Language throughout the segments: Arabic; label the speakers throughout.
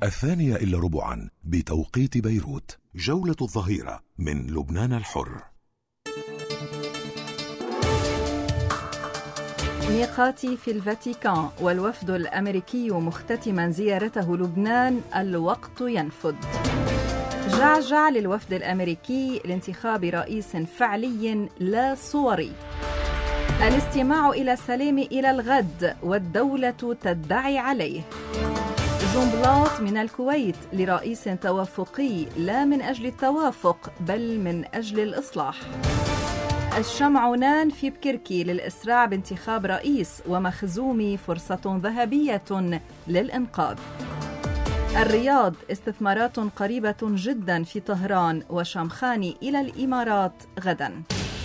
Speaker 1: 2:15 بتوقيت بيروت. جولة الظهيرة من لبنان الحر.
Speaker 2: ميقاتي في الفاتيكان والوفد الأمريكي مختتما زيارته لبنان، الوقت ينفد. جعجع للوفد الأمريكي لانتخاب رئيس فعلي لا صوري. الاستماع إلى سليم إلى الغد والدولة تدعي عليه. جنبلاط من الكويت لرئيس توافقي لا من أجل التوافق بل من أجل الإصلاح. الشمعونان في بكركي للإسراع بانتخاب رئيس ومخزومي فرصة ذهبية للإنقاذ. الرياض استثمارات قريبة جدا في طهران وشمخاني إلى الإمارات غدا.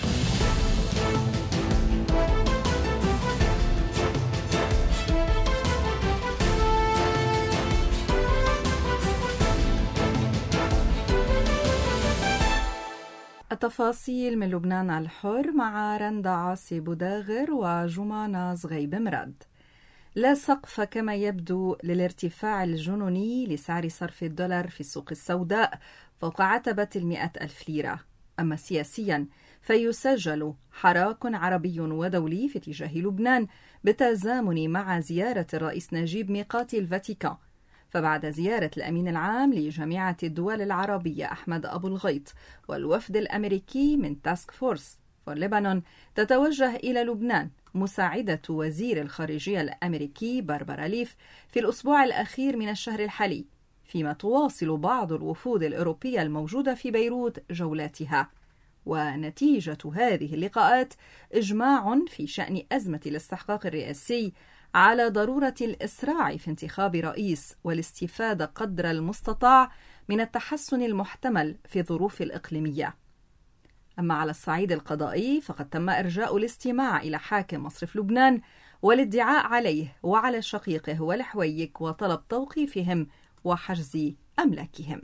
Speaker 2: التفاصيل من لبنان الحر مع رندا عاصي بوداغر وجمانة زغيب مراد. لا سقف كما يبدو للارتفاع الجنوني لسعر صرف الدولار في السوق السوداء فوق عتبة 100,000 ليرة. أما سياسيا فيسجل حراك عربي ودولي في اتجاه لبنان بالتزامن مع زيارة الرئيس نجيب ميقات الفاتيكان. فبعد زيارة الأمين العام لجامعة الدول العربية أحمد أبو الغيط والوفد الأمريكي من تاسك فورس فور لبنان، تتوجه إلى لبنان مساعدة وزير الخارجية الأمريكي باربرا ليف في الأسبوع الأخير من الشهر الحالي، فيما تواصل بعض الوفود الأوروبية الموجودة في بيروت جولاتها. ونتيجة هذه اللقاءات إجماع في شأن أزمة الاستحقاق الرئاسي على ضرورة الإسراع في انتخاب رئيس والاستفادة قدر المستطاع من التحسن المحتمل في الظروف الإقليمية. أما على الصعيد القضائي فقد تم إرجاء الاستماع إلى حاكم مصرف لبنان والادعاء عليه وعلى شقيقه والحويك وطلب توقيفهم وحجز أملاكهم.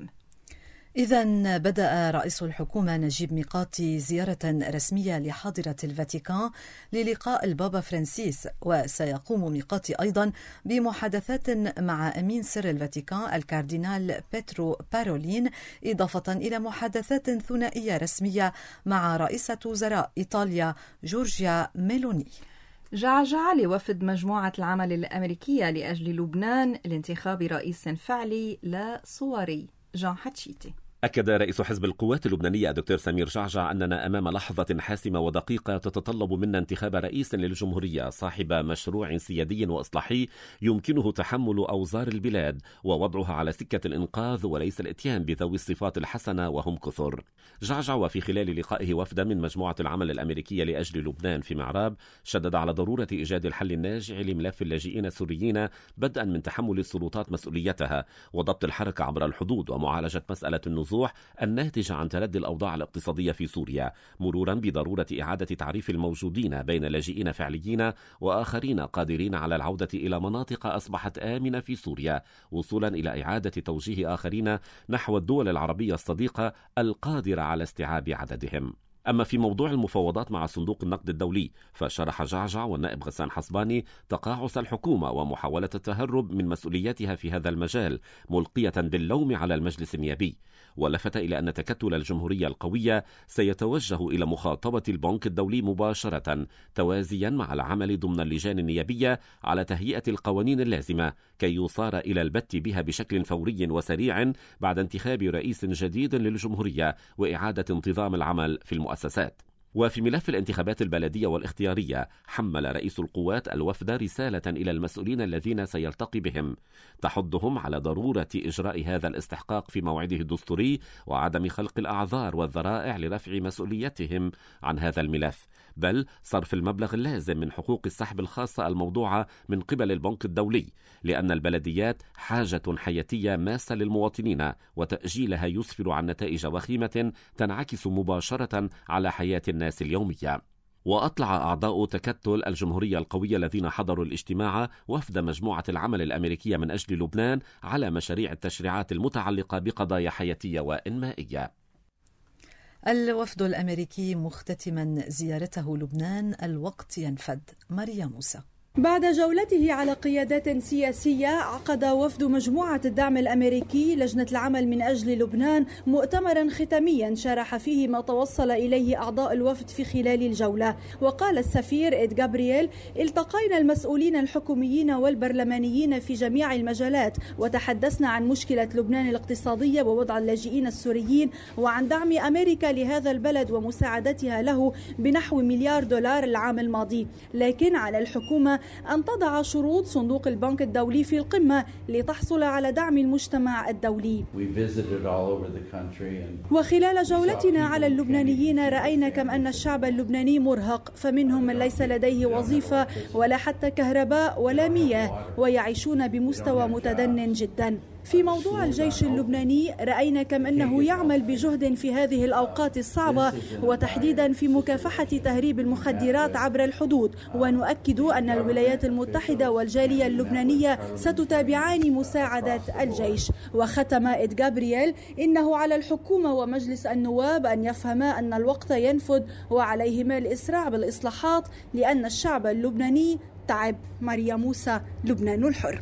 Speaker 3: إذن بدأ رئيس الحكومة نجيب ميقاتي زيارة رسمية لحاضرة الفاتيكان للقاء البابا فرانسيس، وسيقوم ميقاتي أيضا بمحادثات مع أمين سر الفاتيكان الكاردينال بيترو بارولين، إضافة إلى محادثات ثنائية رسمية مع رئيسة وزراء إيطاليا جورجيا ميلوني.
Speaker 2: جعجع لوفد مجموعة العمل الأمريكية لأجل لبنان لانتخاب رئيس فعلي لا صوري. جان حتشيتي.
Speaker 4: أكد رئيس حزب القوات اللبنانية الدكتور سمير جعجع أننا أمام لحظة حاسمة ودقيقة تتطلب منا انتخاب رئيس للجمهورية صاحب مشروع سيادي وإصلاحي يمكنه تحمل أوزار البلاد ووضعها على سكة الإنقاذ وليس الإتيان بذوي الصفات الحسنة وهم كثر. جعجع وفي خلال لقائه وفدا من مجموعة العمل الأمريكية لأجل لبنان في معراب شدد على ضرورة إيجاد الحل الناجع لملف اللاجئين السوريين، بدءا من تحمل السلطات مسؤوليتها وضبط الحركة عبر الحدود ومعالجة مسألة النزوح الناتجة عن تردي الأوضاع الاقتصادية في سوريا، مرورا بضرورة إعادة تعريف الموجودين بين لاجئين فعليين وآخرين قادرين على العودة إلى مناطق أصبحت آمنة في سوريا، وصولا إلى إعادة توجيه آخرين نحو الدول العربية الصديقة القادرة على استيعاب عددهم. أما في موضوع المفاوضات مع صندوق النقد الدولي فشرح جعجع والنائب غسان حصباني تقاعس الحكومة ومحاولة التهرب من مسؤولياتها في هذا المجال، ملقية باللوم على المجلس النيابي، ولفت إلى أن تكتل الجمهورية القوية سيتوجه إلى مخاطبة البنك الدولي مباشرة توازيا مع العمل ضمن اللجان النيابية على تهيئة القوانين اللازمة كي يصار إلى البت بها بشكل فوري وسريع بعد انتخاب رئيس جديد للجمهورية وإعادة انتظام العمل في المؤسسات. وفي ملف الانتخابات البلدية والاختيارية حمل رئيس القوات الوفد رسالة إلى المسؤولين الذين سيلتقي بهم تحضهم على ضرورة إجراء هذا الاستحقاق في موعده الدستوري وعدم خلق الأعذار والذرائع لرفع مسؤوليتهم عن هذا الملف، بل صرف المبلغ اللازم من حقوق السحب الخاصة الموضوعة من قبل البنك الدولي، لأن البلديات حاجة حياتية ماسة للمواطنين وتأجيلها يسفر عن نتائج وخيمة تنعكس مباشرة على حياة الناس اليومية. وأطلع أعضاء تكتل الجمهورية القوية الذين حضروا الاجتماع وفد مجموعة العمل الأمريكية من أجل لبنان على مشاريع التشريعات المتعلقة بقضايا حياتية وإنمائية.
Speaker 3: الوفد الأمريكي مختتما زيارته لبنان، الوقت ينفد. ماريا موسى.
Speaker 5: بعد جولته على قيادات سياسية، عقد وفد مجموعة الدعم الأمريكي لجنة العمل من أجل لبنان مؤتمرا ختاميا شرح فيه ما توصل إليه أعضاء الوفد في خلال الجولة. وقال السفير إيد جابرييل: التقينا المسؤولين الحكوميين والبرلمانيين في جميع المجالات، وتحدثنا عن مشكلة لبنان الاقتصادية ووضع اللاجئين السوريين، وعن دعم أمريكا لهذا البلد ومساعدتها له بنحو $1 مليار العام الماضي. لكن على الحكومة أن تضع شروط صندوق البنك الدولي في القمة لتحصل على دعم المجتمع الدولي. وخلال جولتنا على اللبنانيين رأينا كم أن الشعب اللبناني مرهق، فمنهم من ليس لديه وظيفة ولا حتى كهرباء ولا مياه، ويعيشون بمستوى متدنٍ جدا. في موضوع الجيش اللبناني رأينا كم أنه يعمل بجهد في هذه الأوقات الصعبة، وتحديدا في مكافحة تهريب المخدرات عبر الحدود. ونؤكد أن الولايات المتحدة والجالية اللبنانية ستتابعان مساعدة الجيش. وختم إيد جابرييل: إنه على الحكومة ومجلس النواب أن يفهما أن الوقت ينفد وعليهما الإسراع بالإصلاحات لأن الشعب اللبناني تعب. ماريا موسى، لبنان الحر.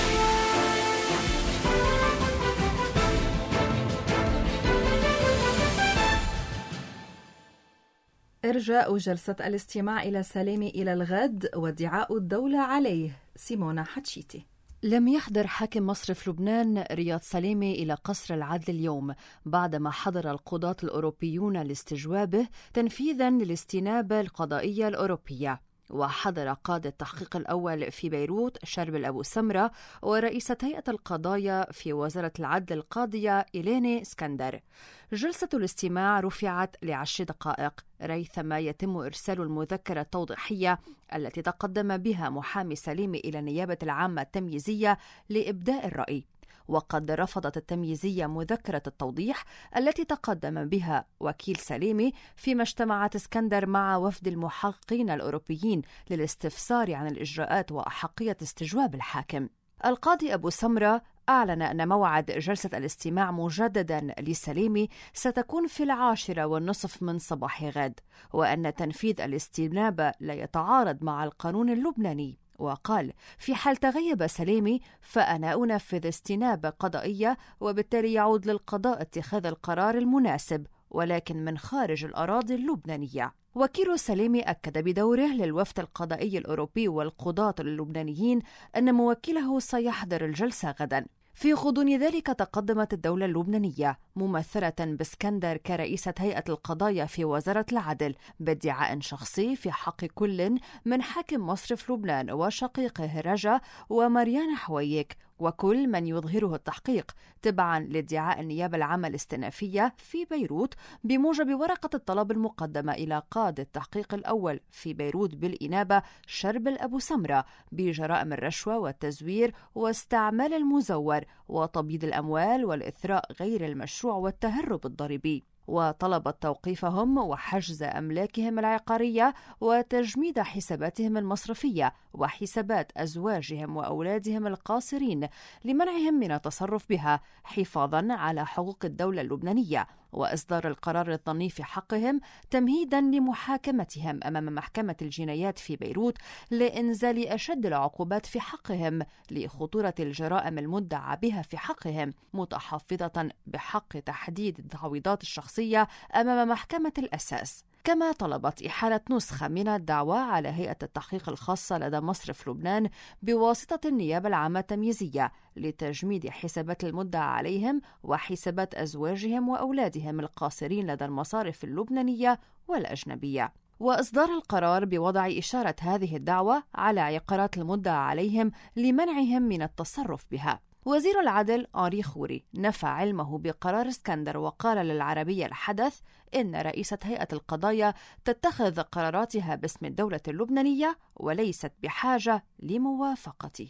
Speaker 2: إرجاء جلسة الاستماع إلى سليمي إلى الغد وادعاء الدولة عليه. سيمونا حتشيتي.
Speaker 6: لم يحضر حاكم مصرف لبنان رياض سليمي إلى قصر العدل اليوم بعدما حضر القضاة الأوروبيون لاستجوابه تنفيذا للاستنابة القضائية الأوروبية. وحضر قاضي التحقيق الأول في بيروت شربل أبو سمرة ورئيسة هيئة القضايا في وزارة العدل القاضية إليني اسكندر. جلسة الاستماع رفعت ل10 دقائق ريثما يتم إرسال المذكرة التوضيحية التي تقدم بها محامي سليمي إلى النيابة العامة التمييزية لإبداء الرأي. وقد رفضت التمييزية مذكرة التوضيح التي تقدم بها وكيل سليمي فيما اجتمعت اسكندر مع وفد المحققين الأوروبيين للاستفسار عن الإجراءات وأحقية استجواب الحاكم. القاضي أبو سمرة أعلن أن موعد جلسة الاستماع مجددا لسليمي ستكون في 10:30 من صباح غد، وأن تنفيذ الاستنابة لا يتعارض مع القانون اللبناني. وقال: في حال تغيب سليمي فأنا أنفذ استنابة قضائية، وبالتالي يعود للقضاء اتخاذ القرار المناسب، ولكن من خارج الأراضي اللبنانية. وكيل سليمي أكد بدوره للوفد القضائي الأوروبي والقضاة اللبنانيين أن موكله سيحضر الجلسة غدا. في غضون ذلك تقدمت الدولة اللبنانية ممثلة باسكندر كرئيسة هيئة القضايا في وزارة العدل بادعاء شخصي في حق كل من حاكم مصرف لبنان وشقيقه رجا ومريان حويك وكل من يظهره التحقيق تبعا لادعاء النيابة العامة الاستئنافية في بيروت بموجب ورقة الطلب المقدمة إلى قاضي التحقيق الأول في بيروت بالإنابة شربل أبو سمرة بجرائم الرشوة والتزوير واستعمال المزور وتبييض الأموال والإثراء غير المشروع والتهرب الضريبي. وطلبت توقيفهم وحجز أملاكهم العقارية وتجميد حساباتهم المصرفية وحسابات أزواجهم وأولادهم القاصرين لمنعهم من التصرف بها حفاظا على حقوق الدولة اللبنانية، وإصدار القرار الظني في حقهم تمهيدا لمحاكمتهم أمام محكمة الجنايات في بيروت لإنزال أشد العقوبات في حقهم لخطورة الجرائم المدعى بها في حقهم، متحفظة بحق تحديد التعويضات الشخصية أمام محكمة الأساس. كما طلبت إحالة نسخة من الدعوى على هيئة التحقيق الخاصة لدى مصرف لبنان بواسطة النيابة العامة التمييزية لتجميد حسابات المدعى عليهم وحسابات أزواجهم وأولادهم القاصرين لدى المصارف اللبنانية والأجنبية، وإصدار القرار بوضع إشارة هذه الدعوة على عقارات المدعى عليهم لمنعهم من التصرف بها. وزير العدل أنري خوري نفى علمه بقرار اسكندر وقال للعربية الحدث إن رئيسة هيئة القضايا تتخذ قراراتها باسم الدولة اللبنانية وليست بحاجة لموافقته.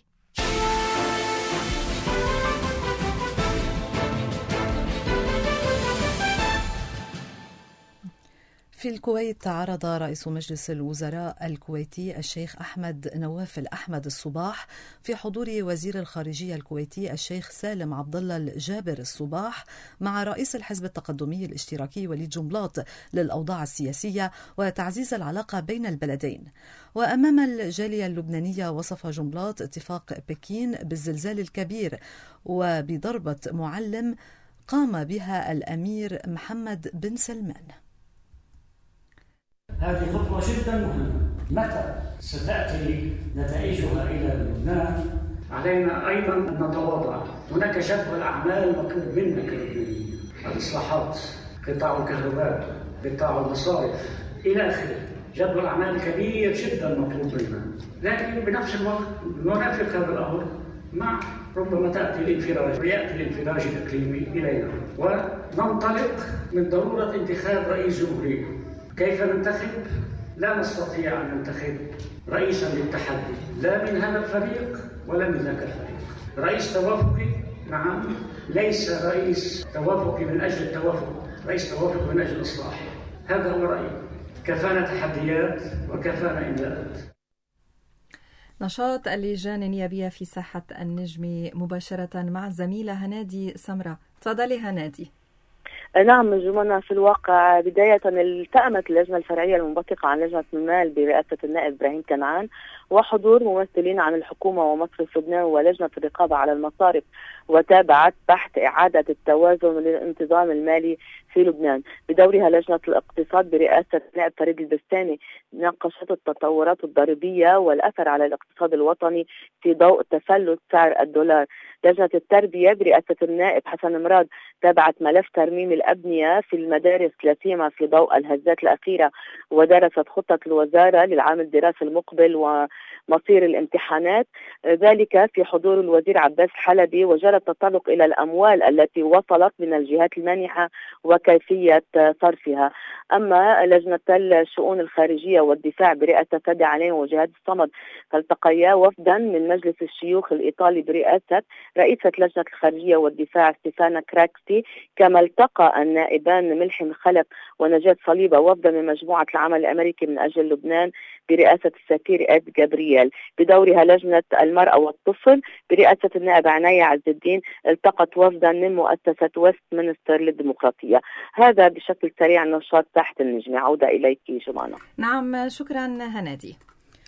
Speaker 3: في الكويت عرض رئيس مجلس الوزراء الكويتي الشيخ أحمد نواف الأحمد الصباح في حضور وزير الخارجية الكويتي الشيخ سالم عبد الله الجابر الصباح مع رئيس الحزب التقدمي الاشتراكي وليد جنبلاط للأوضاع السياسية وتعزيز العلاقة بين البلدين. وأمام الجالية اللبنانية وصف جنبلاط اتفاق بكين بالزلزال الكبير وبضربة معلم قام بها الأمير محمد بن سلمان.
Speaker 7: هذه خطوة جدا مهمة. متى ستأتي نتائجها إلى لبنان؟ علينا أيضا أن نتواضع. هناك جدول أعمال مطلوب منا كلبنانيين، الإصلاحات، قطاع الكهرباء، قطاع المصارف إلى آخره. جدول أعمال كبير جدا مطلوب منا، لكن بنفس الوقت نرافق هذا الأمر مع ربما يأتي الانفراج الإقليمي إلينا، وننطلق من ضرورة انتخاب رئيس جمهورية. كيف ننتخب؟ لا نستطيع أن ننتخب رئيسا للتحدي، لا من هذا الفريق ولا من ذاك الفريق. رئيس توافقي، نعم، ليس رئيس توافقي من أجل التوافق، رئيس توافقي من أجل الإصلاح. هذا هو رأيي. كفانا تحديات وكفانا إملاءات.
Speaker 2: نشاط اللجان النيابية في ساحة النجم مباشرة مع الزميلة هنادي سمرة. تفضلي هنادي.
Speaker 8: نعم جمانة، في الواقع بداية التأمت اللجنة الفرعية المنبثقة عن لجنة المال برئاسة النائب إبراهيم كنعان وحضور ممثلين عن الحكومة ومصرف لبنان ولجنة الرقابة على المصارف، وتابعت بحث إعادة التوازن للانتظام المالي في لبنان. بدورها لجنة الاقتصاد برئاسة النائب فريد البستاني ناقشت التطورات الضريبية والأثر على الاقتصاد الوطني في ضوء تفلت سعر الدولار. لجنة التربية برئاسة النائب حسن مراد تابعت ملف ترميم الأبنية في المدارس لا سيما في ضوء الهزات الأخيرة، ودرست خطة الوزارة للعام الدراسي المقبل ومصير الامتحانات، ذلك في حضور الوزير عباس حلبي، وجرى التطرق إلى الأموال التي وصلت من الجهات المانحة وكيفية صرفها. أما لجنة الشؤون الخارجية والدفاع برئاسة فادي علين وجهاد الصمد فالتقيا وفدا من مجلس الشيوخ الإيطالي برئاسة رئيسة لجنة الخارجية والدفاع ستيفانا كراكسي، كما التقى النائبان ملحم خلف ونجاة صليبة وفدا من مجموعة العمل الأمريكي من أجل لبنان برئاسة السفير إد جابرييل. بدورها لجنة المرأة والطفل برئاسة النائب عناية عز الدين التقت وفدا من مؤسسة ويست مينستر للديمقراطية. هذا بشكل سريع نشاط تحت النجم. عودة إليك جمانة.
Speaker 2: نعم، شكرا هنادي.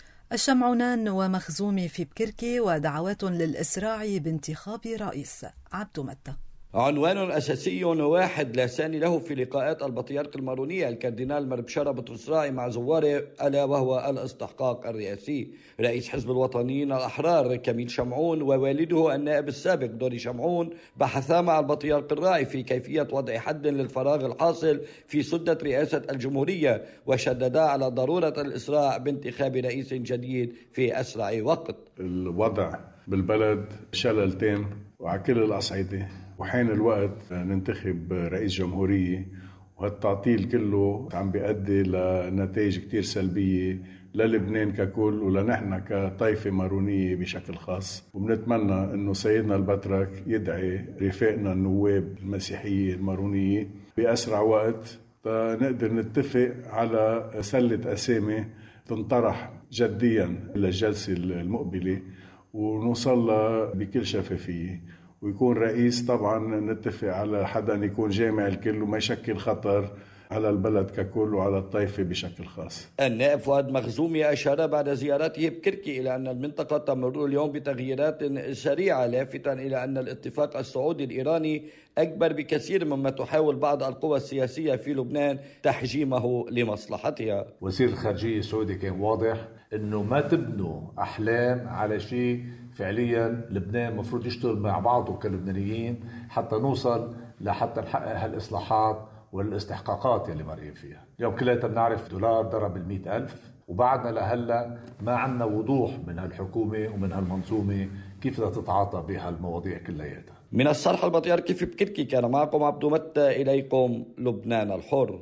Speaker 3: الشمعونان ومخزومي في بكركي ودعوات للإسراع بانتخاب رئيس. عبد متى.
Speaker 9: عنوان أساسي واحد لا ثاني له في لقاءات البطريرك المارونية الكاردينال مربشارة بطرس راعي مع زواره، ألا وهو الاستحقاق الرئاسي. رئيس حزب الوطنيين الأحرار كميل شمعون ووالده النائب السابق دوري شمعون بحثا مع البطريرك الراعي في كيفية وضع حد للفراغ الحاصل في سدة رئاسة الجمهورية، وشددا على ضرورة الإسراع بانتخاب رئيس جديد في أسرع وقت.
Speaker 10: الوضع بالبلد شلل تام وعلى كل الأصعدة، وحين الوقت ننتخب رئيس جمهورية، وهالتعطيل كله عم بيؤدي لنتائج كتير سلبية للبنان ككل ولنحن كطائفة مارونية بشكل خاص. وبنتمنى انه سيدنا البطرك يدعي رفاقنا النواب المسيحية المارونية بأسرع وقت فنقدر نتفق على سلة أسامي تنطرح جديا للجلسة المقبلة ونوصل بكل شفافية، ويكون رئيس طبعا نتفق على حدا يكون جامع الكل وما يشكل خطر على البلد ككل وعلى الطائفة بشكل خاص.
Speaker 9: النائب فؤاد مخزومي أشار بعد زيارته بكركي إلى أن المنطقة تمر اليوم بتغييرات سريعة، لافتا إلى أن الاتفاق السعودي الإيراني أكبر بكثير مما تحاول بعض القوى السياسية في لبنان تحجيمه لمصلحتها.
Speaker 11: وزير الخارجية السعودي كان واضح أنه ما تبنوا أحلام على شيء فعليا لبنان مفروض يشتغل مع بعضه كلبنانيين حتى نوصل لحتى نحقق هالإصلاحات والاستحقاقات اللي مرقين فيها. اليوم كلنا بنعرف دولار ضرب 100,000 وبعدنا لهلا ما عندنا وضوح من هالحكومة ومن هالمنظومة كيف بدها تتعاطى بهالمواضيع كلياتها.
Speaker 9: من الصرح البطريركي في بكركي كان معكم عبد متى، إليكم لبنان الحر.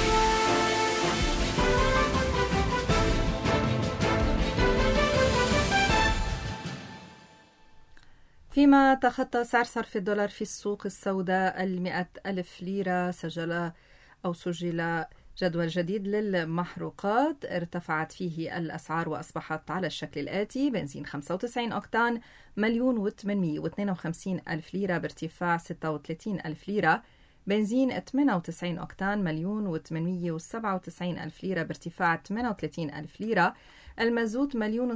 Speaker 2: فيما تخطى سعر صرف الدولار في السوق السوداء 100,000 ليرة، سجل جدول جديد للمحروقات ارتفعت فيه الأسعار وأصبحت على الشكل الآتي: بنزين 95 أوكتان 1,852,000 ليرة بارتفاع 36,000 ليرة، بنزين 98 أوكتان 1,897,000 ليرة بارتفاع 38,000 ليرة، المازوت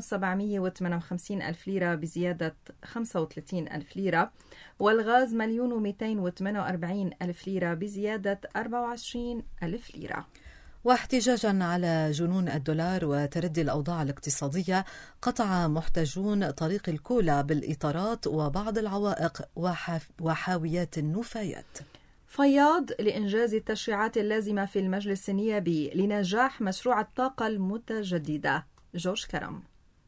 Speaker 2: 1,758,000 ليرة بزيادة 35,000 ليرة، والغاز 1,248,000 ليرة بزيادة 24,000 ليرة.
Speaker 3: واحتجاجا على جنون الدولار وتردي الأوضاع الاقتصادية، قطع محتجون طريق الكولا بالإطارات وبعض العوائق وحاويات النفايات.
Speaker 2: فياض لإنجاز التشريعات اللازمة في المجلس النيابي لنجاح مشروع الطاقة المتجددة. جورج كرم.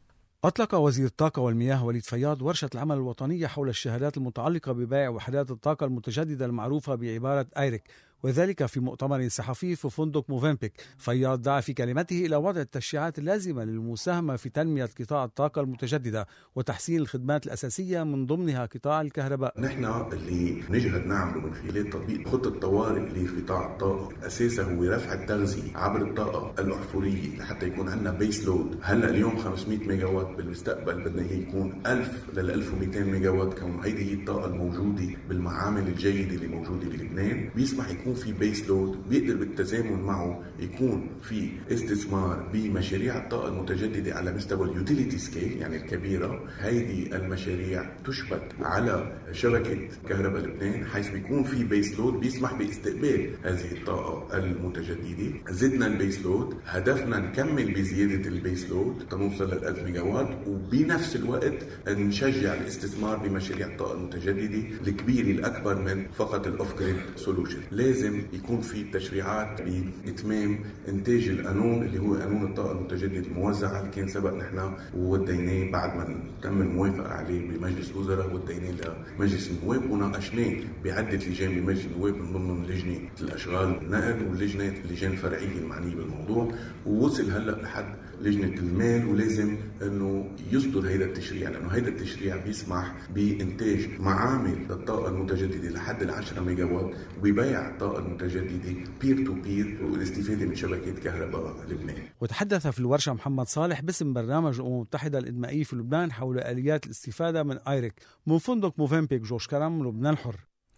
Speaker 12: أطلق وزير الطاقة والمياه وليد فياض ورشة العمل الوطنية حول الشهادات المتعلقة ببيع وحدات الطاقة المتجددة المعروفة بعبارة آيريك، وذلك في مؤتمر صحفي في فندق موفنبيك. فياض دعا في كلمته إلى وضع التشريعات اللازمة للمساهمة في تنمية قطاع الطاقة المتجددة وتحسين الخدمات الأساسية من ضمنها قطاع الكهرباء.
Speaker 13: نحن اللي نجهد نعمله من خلال تطبيق خطة طوارئ لقطاع الطاقة أساسا هو رفع التغذية عبر الطاقة الأحفورية لحتى يكون عندنا بيس لود. هلا اليوم 500 ميجا وات، بالمستقبل بدنا يكون 1000 ل 1200 ميجا وات، كون هيدي هي الطاقة الموجودة بالمعامل الجيدة اللي موجودة بلبنان، بيسمح يكون في بيس لود بيقدر بالتزامن معه يكون في استثمار بمشاريع الطاقة المتجددة على مستوى اليوتيليتي سكيل يعني الكبيرة. هيدي المشاريع تشبك على شبكة كهرباء لبنان حيث بيكون في بيس لود بيسمح باستقبال هذه الطاقة المتجددة. زدنا البيس لود، هدفنا نكمل بزيادة البيس لود تنوصل لل 1000 ميجا وات، وبنفس الوقت نشجع الاستثمار بمشاريع الطاقة المتجددة الكبيرة الأكبر من فقط الأوف جريد سولوشن. لازم يكون في تشريعات بإتمام إنتاج القانون اللي هو قانون الطاقة المتجددة الموزعة اللي كان سبق نحن وديناه بعد ما تم الموافقة عليه بمجلس الوزراء، وديناه لمجلس النواب وناقشناه بعدة لجان بمجلس النواب من ضمن لجنة الأشغال والنقل واللجنة اللجان الفرعية المعنية بالموضوع، ووصل هلا لحد لجنة المال. ولازم انه يصدر هيدا التشريع لانه هيدا التشريع بيسمح بإنتاج معامل للطاقة المتجددة لحد 10 ميجا وات وبيع الطاقة المتجددة بير تو بير والاستفادة من شبكة كهرباء لبنان.
Speaker 12: وتحدث في الورشة محمد صالح باسم برنامج الأمم المتحدة الإنمائي في لبنان حول آليات الاستفادة من آيريك. من فندق موفنبيك، جورج كرم، لبنان الحر.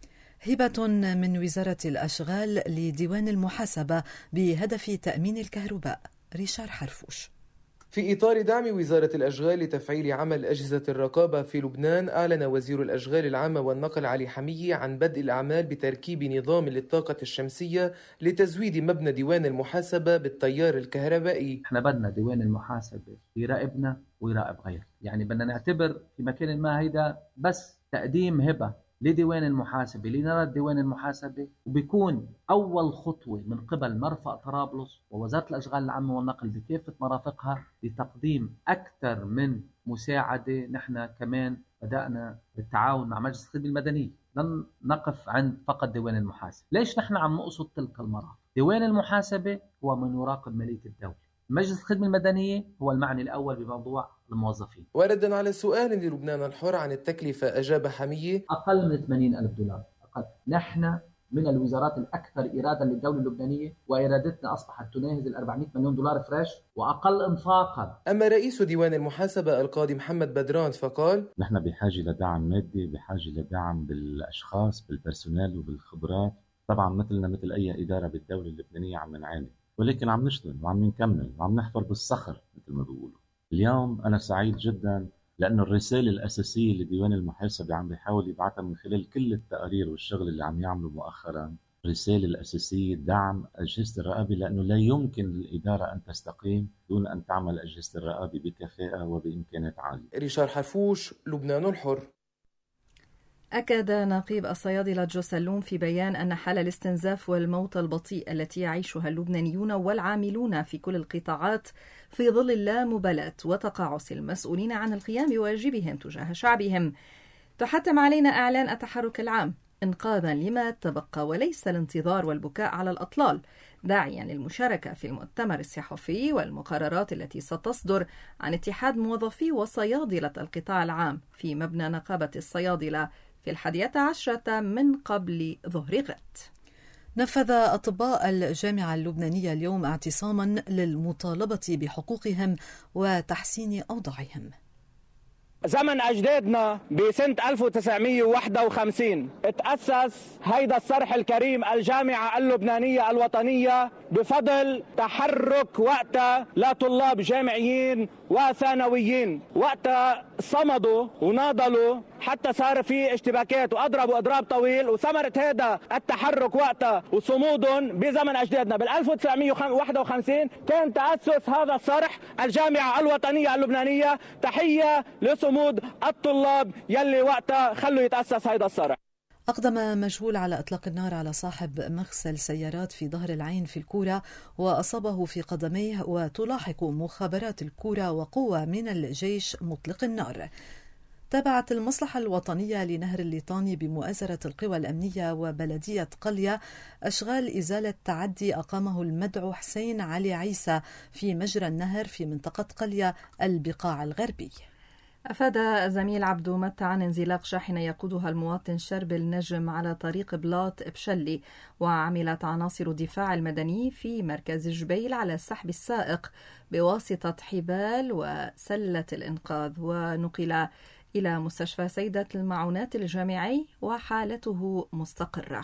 Speaker 3: هبة من وزارة الأشغال لديوان المحاسبة بهدف تأمين الكهرباء. ريشار حرفوش.
Speaker 14: في إطار دعم وزارة الأشغال لتفعيل عمل أجهزة الرقابة في لبنان، أعلن وزير الأشغال العامة والنقل علي حمية عن بدء الأعمال بتركيب نظام للطاقة الشمسية لتزويد مبنى ديوان المحاسبة بالتيار الكهربائي.
Speaker 15: احنا بدنا ديوان المحاسبة يراقبنا ويراقب غير، يعني بدنا نعتبر في مكان ما هيدا بس تقديم هبة لديوان المحاسبة لنرى ديوان المحاسبة، وبيكون أول خطوة من قبل مرفأ طرابلس ووزارة الأشغال العامة والنقل بكافة مرافقها لتقديم أكثر من مساعدة. نحن كمان بدأنا بالتعاون مع مجلس الخدمة المدنية، لن نقف عند فقط ديوان المحاسبة. ليش نحن عم نقصد تلك المرافق؟ ديوان المحاسبة هو من يراقب مالية الدولة، مجلس الخدمة المدنية هو المعني الأول بموضوع الموظفين.
Speaker 14: وردا على سؤال للبنان الحر عن التكلفة، أجاب حمية:
Speaker 15: أقل من 80,000 دولار أقل. نحن من الوزارات الأكثر إرادة للدولة اللبنانية، وإرادتنا أصبحت تناهز 400 مليون دولار فريش وأقل إنفاقا.
Speaker 14: أما رئيس ديوان المحاسبة القاضي محمد بدران فقال:
Speaker 16: نحن بحاجة لدعم مادي، بحاجة لدعم بالأشخاص بالبرسونال وبالخبرات. طبعا مثلنا مثل أي إدارة بالدولة اللبنانية عم نعاني، ولكن عم نشتغل وعم نكمل وعم نحفر بالصخر مثل ما بيقولوا. اليوم أنا سعيد جدا لأنه الرسالة الأساسية اللي ديوان المحاسبة عم بيحاول يبعثها من خلال كل التقارير والشغل اللي عم يعمله مؤخرا، الرسالة الأساسية دعم أجهزة الرقابة، لأنه لا يمكن للإدارة أن تستقيم دون أن تعمل أجهزة الرقابة بكفاءة وبإمكانات عالية.
Speaker 14: ريشار حرفوش، لبنان الحر.
Speaker 2: أكد نقيب الصيادلة جو سلوم في بيان أن حالة الاستنزاف والموت البطيء التي يعيشها اللبنانيون والعاملون في كل القطاعات في ظل اللامبالاة وتقاعس المسؤولين عن القيام بواجبهم تجاه شعبهم تحتم علينا إعلان التحرك العام إنقاذا لما تبقى وليس الانتظار والبكاء على الأطلال، داعيا للمشاركة في المؤتمر الصحفي والمقررات التي ستصدر عن اتحاد موظفي وصيادلة القطاع العام في مبنى نقابة الصيادلة في 11 من قبل ظهر غد.
Speaker 3: نفذ أطباء الجامعة اللبنانية اليوم اعتصاما للمطالبة بحقوقهم وتحسين أوضاعهم.
Speaker 17: زمن أجدادنا بسنة 1951 تأسس هيدا الصرح الكريم الجامعة اللبنانية الوطنية بفضل تحرك وقتها لطلاب جامعيين وثانويين، وقتها صمدوا وناضلوا حتى صار في اشتباكات وأضربوا أضراب طويل، وثمرة هذا التحرك وقتها وصمودهم بزمن أجدادنا بال 1951 كان تأسس هذا الصرح الجامعة الوطنية اللبنانية. تحية لصمود الطلاب يلي وقتها خلوا يتأسس هذا الصرح.
Speaker 3: أقدم مجهول على إطلاق النار على صاحب مغسل سيارات في ظهر العين في الكورة وأصابه في قدميه، وتلاحق مخابرات الكورة وقوة من الجيش مطلق النار. تابعت المصلحة الوطنية لنهر الليطاني بمؤازرة القوى الأمنية وبلدية قلية أشغال إزالة تعدي أقامه المدعو حسين علي عيسى في مجرى النهر في منطقة قلية البقاع الغربي.
Speaker 2: أفاد الزميل عبدو متى عن انزلاق شاحنة يقودها المواطن شرب النجم على طريق بلاط بشلي، وعملت عناصر الدفاع المدني في مركز جبيل على سحب السائق بواسطة حبال وسلة الإنقاذ، ونقل إلى مستشفى سيدة المعونات الجامعي وحالته مستقرة.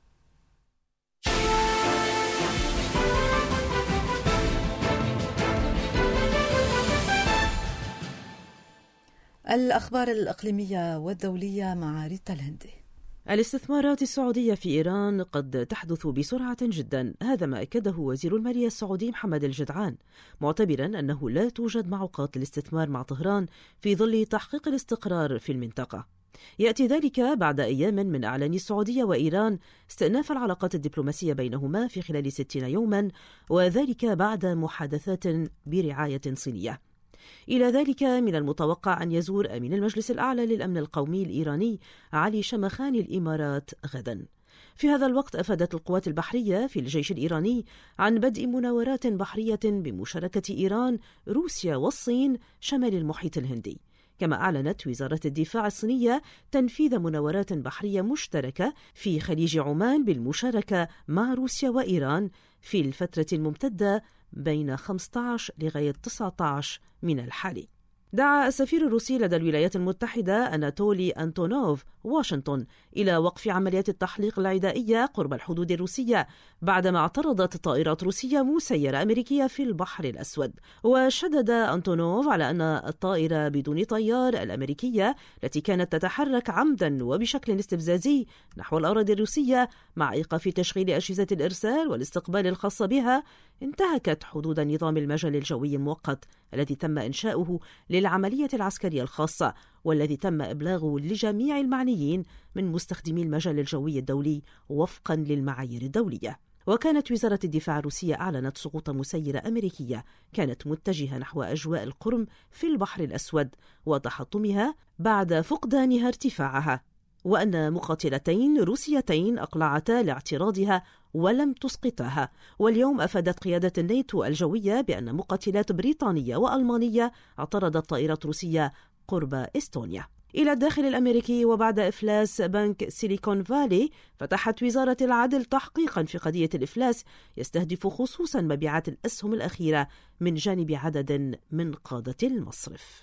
Speaker 3: الأخبار الإقليمية والدولية مع ريتا الهندي.
Speaker 18: الاستثمارات السعودية في إيران قد تحدث بسرعة جدا، هذا ما أكده وزير المالية السعودي محمد الجدعان، معتبرا أنه لا توجد معوقات للاستثمار مع طهران في ظل تحقيق الاستقرار في المنطقة. يأتي ذلك بعد أيام من إعلان السعودية وإيران استئناف العلاقات الدبلوماسية بينهما في خلال 60 يوما، وذلك بعد محادثات برعاية صينية. إلى ذلك من المتوقع أن يزور أمين المجلس الأعلى للأمن القومي الإيراني علي شمخان الإمارات غدا. في هذا الوقت أفادت القوات البحرية في الجيش الإيراني عن بدء مناورات بحرية بمشاركة إيران، روسيا والصين شمال المحيط الهندي. كما أعلنت وزارة الدفاع الصينية تنفيذ مناورات بحرية مشتركة في خليج عمان بالمشاركة مع روسيا وإيران في الفترة الممتدة بين 15 لغاية 19 من الحالي. دعا السفير الروسي لدى الولايات المتحدة أناتولي أنتونوف واشنطن إلى وقف عمليات التحليق العدائية قرب الحدود الروسية بعدما اعترضت طائرات روسية مسيرة أمريكية في البحر الأسود. وشدد أنتونوف على أن الطائرة بدون طيار الأمريكية التي كانت تتحرك عمدا وبشكل استفزازي نحو الأراضي الروسية مع إيقاف تشغيل أجهزة الإرسال والاستقبال الخاصة بها انتهكت حدود نظام المجال الجوي المؤقت الذي تم إنشاؤه للعملية العسكرية الخاصة، والذي تم إبلاغه لجميع المعنيين من مستخدمي المجال الجوي الدولي وفقا للمعايير الدولية. وكانت وزارة الدفاع الروسية أعلنت سقوط مسيرة أمريكية كانت متجهة نحو أجواء القرم في البحر الأسود وتحطمها بعد فقدانها ارتفاعها، وأن مقاتلتين روسيتين أقلعتا لاعتراضها ولم تسقطاها. واليوم أفادت قيادة الناتو الجوية بأن مقاتلات بريطانية وألمانية اعترضت طائرات روسية قرب إستونيا. إلى الداخل الأمريكي، وبعد إفلاس بنك سيليكون فالي فتحت وزارة العدل تحقيقا في قضية الإفلاس يستهدف خصوصا مبيعات الأسهم الأخيرة من جانب عدد من قادة المصرف.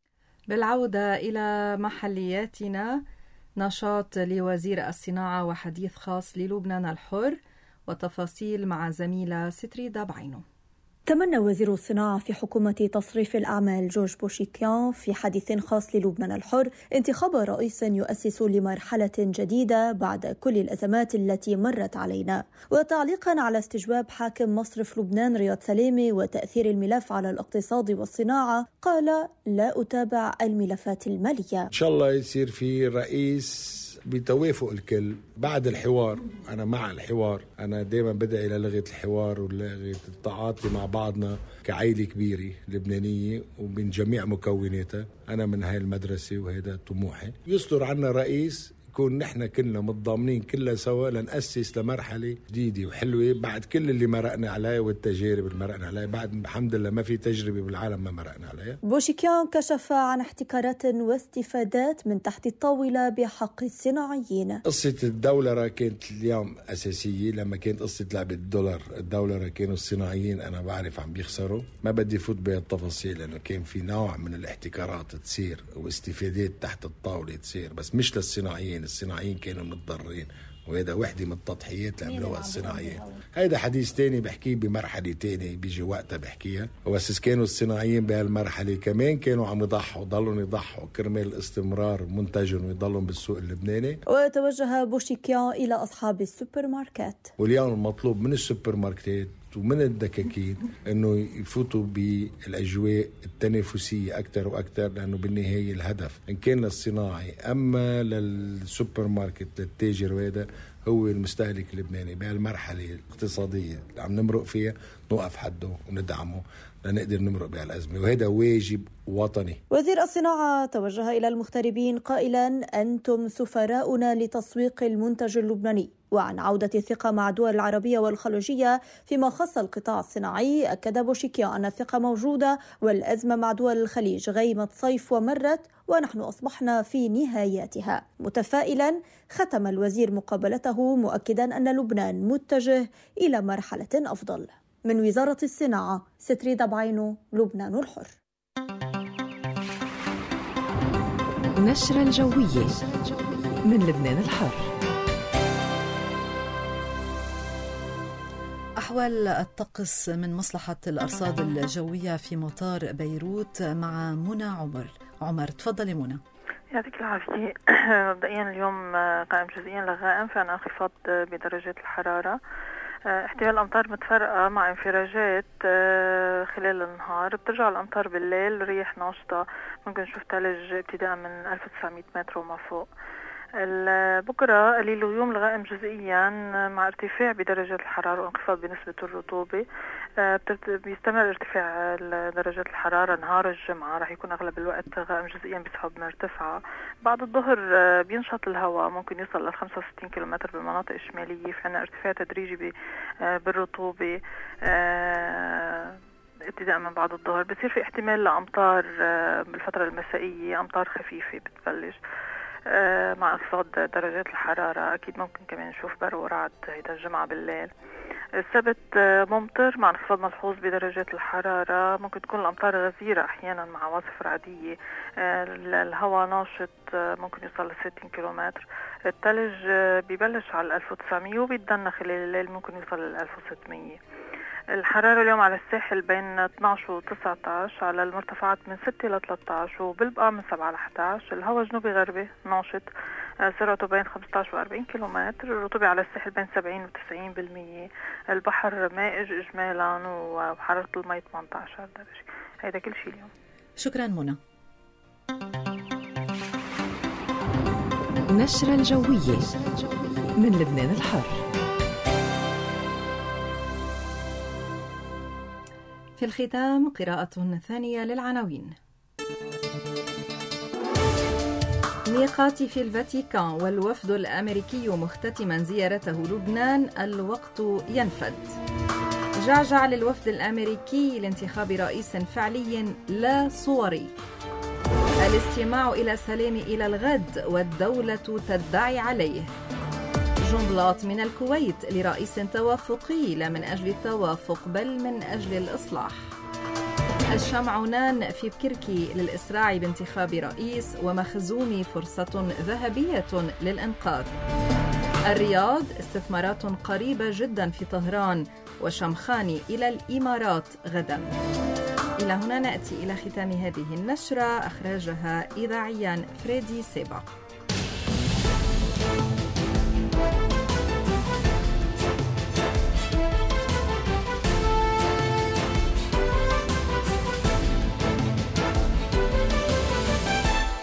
Speaker 2: بالعودة إلى محلياتنا، نشاط لوزير الصناعة وحديث خاص للبنان الحر، وتفاصيل مع زميلة ستريدا بعينه.
Speaker 19: تمنى وزير الصناعة في حكومة تصريف الأعمال جورج بوشيكيان في حديث خاص للبنان الحر انتخاب رئيس يؤسس لمرحلة جديدة بعد كل الأزمات التي مرت علينا. وتعليقا على استجواب حاكم مصرف لبنان رياض سليمي وتأثير الملف على الاقتصاد والصناعة، قال: لا أتابع الملفات المالية.
Speaker 20: إن شاء الله يصير في رئيس بتوافق الكل بعد الحوار. أنا مع الحوار، أنا دايما بدعي للغة الحوار ولغة التعاطي مع بعضنا كعائلة كبيرة لبنانية ومن جميع مكوناتها. أنا من هاي المدرسة وهذا طموحي. يصدر عنا رئيس يكون نحن كلنا متضامنين كلها سوا لنأسس لمرحلة جديدة وحلوة بعد كل اللي مرقنا عليه والتجارب اللي مرقنا عليه. بعد الحمد لله ما في تجربة بالعالم ما مرقنا عليها.
Speaker 19: بوشيكيان كشف عن احتكارات واستفادات من تحت الطاولة بحق الصناعيين.
Speaker 20: قصة الدولار كانت اليوم أساسية. لما كانت قصة لعبة الدولار كانوا الصناعيين أنا بعرف عم بيخسروا. ما بدي فوت بالتفاصيل لأنه كان في نوع من الاحتكارات تصير واستفادات تحت الطاولة تصير، بس مش للصناعيين. الصناعيين كانوا متضررين وهذا وحدة من التضحيات اللي عملوها الصناعيين. هيدا حديث تاني بحكيه بمرحلة تاني بيجي وقتها بحكيها. بس كانوا الصناعيين بهالمرحلة كمان كانوا عم يضحوا ضلوا يضحوا كرمال استمرار منتجهم ويضلوا بالسوق اللبناني.
Speaker 19: وتوجه بوشيكيان إلى أصحاب السوبر ماركت.
Speaker 20: واليوم المطلوب من السوبر ماركتات ومن الدكاكين انه يفوتوا بالاجواء التنافسيه اكثر واكثر، لانه بالنهايه الهدف ان كان للصناعي اما للسوبر ماركت للتاجر وهذا هو المستهلك اللبناني بهالمرحله الاقتصاديه اللي عم نمرق فيها نوقف حده وندعمه لنقدر نمرق بهالازمه، وهذا واجب وطني.
Speaker 19: وزير الصناعة توجه إلى المغتربين قائلا أنتم سفراؤنا لتسويق المنتج اللبناني. وعن عودة الثقة مع الدول العربية والخليجية فيما خص القطاع الصناعي أكد بوشيكيان أن الثقة موجودة والأزمة مع دول الخليج غيمة صيف ومرت ونحن أصبحنا في نهاياتها. متفائلا ختم الوزير مقابلته مؤكدا أن لبنان متجه إلى مرحلة أفضل. من وزارة الصناعة ستريد بعينه، لبنان الحر.
Speaker 21: نشرة الجوية من لبنان الحر.
Speaker 3: أحوال الطقس من مصلحة الأرصاد الجوية في مطار بيروت مع منى عمر. تفضلي منى.
Speaker 22: يعطيك العافية. مبدئيا اليوم قائم جزئيا لغائم في انخفاض بدرجات الحرارة. احتمال الأمطار متفرقة مع انفراجات خلال النهار. بترجع الأمطار بالليل، ريح ناشطة، ممكن نشوف ثلج ابتداء من 1900 متر وما فوق. بكرة قليل ويوم الغائم جزئيا مع ارتفاع بدرجات الحرارة وانخفاض بنسبة الرطوبة. بيستمر ارتفاع درجات الحرارة نهار الجمعة، رح يكون أغلب الوقت غائم جزئيا بسحب مرتفعة. بعد الظهر بينشط الهواء، ممكن يوصل ل 65 كيلومتر بالمناطق الشمالية. في عنا ارتفاع تدريجي بالرطوبة ابتداء من بعد الظهر. بصير في احتمال لأمطار بالفترة المسائية، أمطار خفيفة بتبلش مع انخفاض درجات الحرارة. أكيد ممكن كمان نشوف برق ورعد هيدا الجمعة بالليل. السبت ممطر مع انخفاض ملحوظ بدرجات الحرارة، ممكن تكون الأمطار غزيرة أحيانا مع عواصف رعدية. الهواء ناشط، ممكن يوصل ل 60 كيلومتر. الثلج بيبلش على 1900 وبيتدنى خلال الليل، ممكن يوصل ل 1600. الحرارة اليوم على الساحل بين 12 و 19، على المرتفعات من 6 ل 13 وبالبقاع من 7 ل 11. الهواء جنوبي غربي ناشط، سرعته بين 15 و 40 كيلومتر. الرطوبة على الساحل بين 70 و 90%. البحر مائج إجمالا وحرارة الماء 18 درجة. هيدا كل شيء اليوم.
Speaker 3: شكرا منى.
Speaker 21: نشرة الجوية من لبنان الحر.
Speaker 2: في الختام قراءة ثانية للعناوين. ميقات في الفاتيكان والوفد الأمريكي مختتما زيارته لبنان، الوقت ينفد. جعجع للوفد الأمريكي لانتخاب رئيس فعلي لا صوري. الاستماع إلى سلام إلى الغد والدولة تدعي عليه. جنبلاط من الكويت لرئيس توافقي لا من أجل التوافق بل من أجل الإصلاح. الشمعونان في بكركي للإسراع بانتخاب رئيس ومخزومي فرصة ذهبية للإنقاذ. الرياض استثمارات قريبة جدا في طهران وشمخاني إلى الإمارات غدا. إلى هنا نأتي إلى ختام هذه النشرة، أخرجها إذاعيا فريدي سيبا.